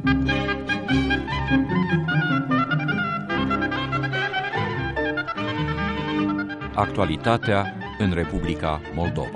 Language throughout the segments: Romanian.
Actualitatea în Republica Moldova.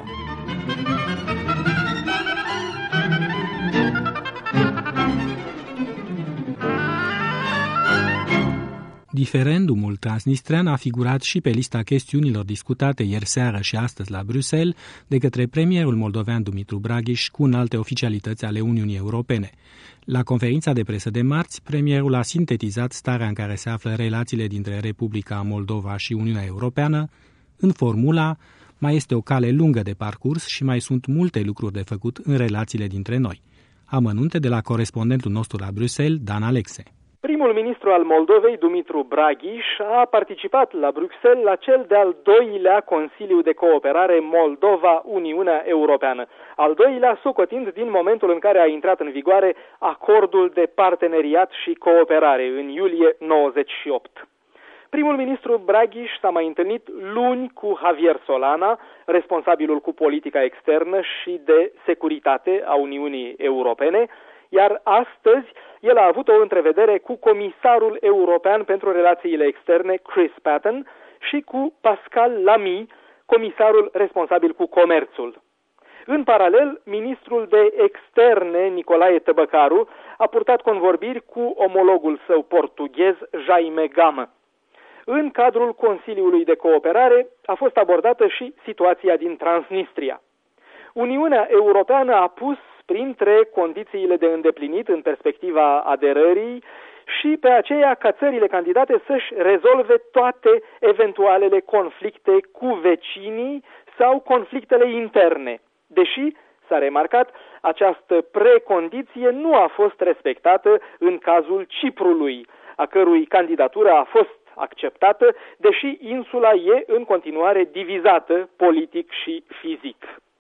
Diferendumul transnistrean a figurat și pe lista chestiunilor discutate ieri seară și astăzi la Bruxelles de către premierul moldovean Dumitru Braghiș cu înalte oficialități ale Uniunii Europene. La conferința de presă de marți, premierul a sintetizat starea în care se află relațiile dintre Republica Moldova și Uniunea Europeană, în formula "mai este o cale lungă de parcurs și mai sunt multe lucruri de făcut în relațiile dintre noi". Amănunte de la corespondentul nostru la Bruxelles, Dan Alexe. Primul ministru al Moldovei, Dumitru Braghiș, a participat la Bruxelles la cel de-al doilea Consiliu de Cooperare Moldova-Uniunea Europeană, al doilea socotind din momentul în care a intrat în vigoare acordul de parteneriat și cooperare în iulie 98. Primul ministru Braghiș s-a mai întâlnit luni cu Javier Solana, responsabilul cu politica externă și de securitate a Uniunii Europene, iar astăzi el a avut o întrevedere cu comisarul european pentru relațiile externe, Chris Patten, și cu Pascal Lamy, comisarul responsabil cu comerțul. În paralel, ministrul de externe, Nicolae Tăbăcaru, a purtat convorbiri cu omologul său portughez, Jaime Gama. În cadrul Consiliului de Cooperare a fost abordată și situația din Transnistria. Uniunea Europeană a pus printre condițiile de îndeplinit în perspectiva aderării și pe aceea ca țările candidate să-și rezolve toate eventualele conflicte cu vecinii sau conflictele interne, deși, s-a remarcat, această precondiție nu a fost respectată în cazul Ciprului, a cărui candidatură a fost acceptată, deși insula e în continuare divizată politic și fizic.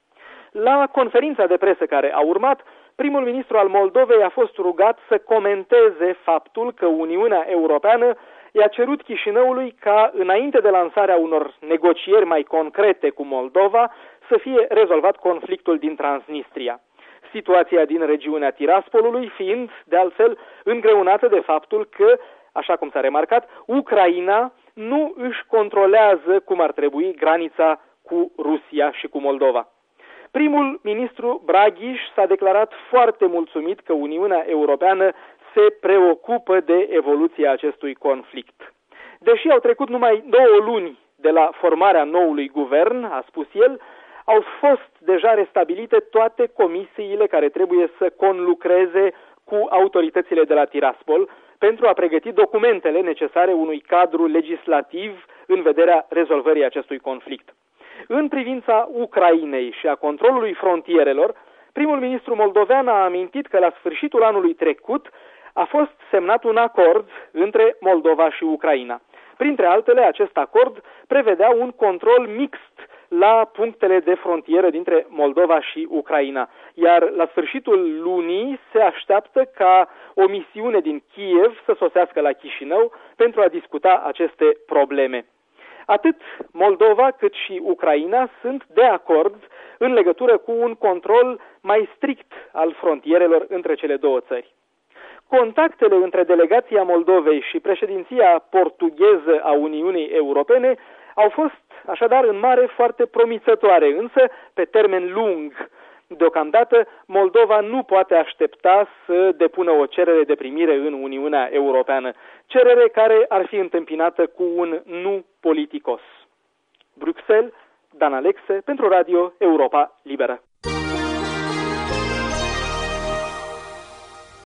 La conferința de presă care a urmat, primul ministru al Moldovei a fost rugat să comenteze faptul că Uniunea Europeană i-a cerut Chișinăului ca, înainte de lansarea unor negocieri mai concrete cu Moldova, să fie rezolvat conflictul din Transnistria. Situația din regiunea Tiraspolului fiind, de altfel, îngreunată de faptul că, așa cum s-a remarcat, Ucraina nu își controlează cum ar trebui granița cu Rusia și cu Moldova. Primul ministru Braghiș s-a declarat foarte mulțumit că Uniunea Europeană se preocupă de evoluția acestui conflict. Deși au trecut numai 2 luni de la formarea noului guvern, a spus el, au fost deja restabilite toate comisiile care trebuie să conlucreze cu autoritățile de la Tiraspol pentru a pregăti documentele necesare unui cadru legislativ în vederea rezolvării acestui conflict. În privința Ucrainei și a controlului frontierelor, primul ministru moldovean a amintit că la sfârșitul anului trecut a fost semnat un acord între Moldova și Ucraina. Printre altele, acest acord prevedea un control mixt la punctele de frontieră dintre Moldova și Ucraina, iar la sfârșitul lunii se așteaptă ca o misiune din Kiev să sosească la Chișinău pentru a discuta aceste probleme. Atât Moldova cât și Ucraina sunt de acord în legătură cu un control mai strict al frontierelor între cele două țări. Contactele între delegația Moldovei și președinția portugheză a Uniunii Europene au fost așadar în mare foarte promițătoare, însă pe termen lung. Deocamdată, Moldova nu poate aștepta să depună o cerere de primire în Uniunea Europeană, cerere care ar fi întâmpinată cu un nu politicos. Bruxelles, Dan Alexe, pentru Radio Europa Liberă.